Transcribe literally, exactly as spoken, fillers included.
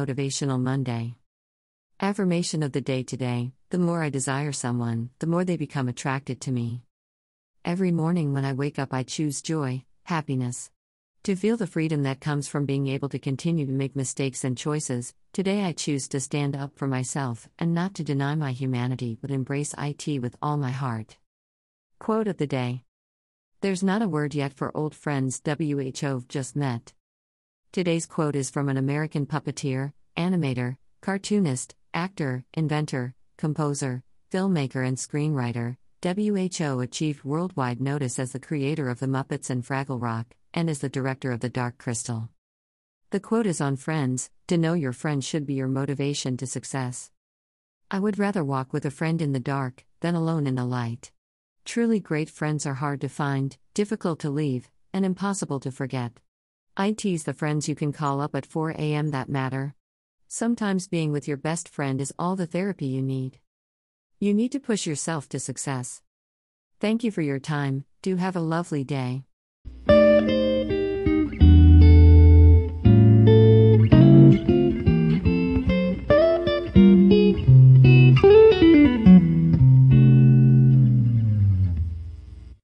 Motivational Monday. Affirmation of the day today: the more I desire someone, the more they become attracted to me. Every morning when I wake up, I choose joy, happiness. To feel the freedom that comes from being able to continue to make mistakes and choices, today I choose to stand up for myself and not to deny my humanity but embrace it with all my heart. Quote of the day: There's not a word yet for old friends who've just met. Today's quote is from an American puppeteer, animator, cartoonist, actor, inventor, composer, filmmaker and screenwriter. W H O achieved worldwide notice as the creator of The Muppets and Fraggle Rock, and as the director of The Dark Crystal. The quote is on friends: to know your friend should be your motivation to success. I would rather walk with a friend in the dark than alone in the light. Truly great friends are hard to find, difficult to leave, and impossible to forget. It's the friends you can call up at four a.m. that matter. Sometimes being with your best friend is all the therapy you need. You need to push yourself to success. Thank you for your time. Do have a lovely day.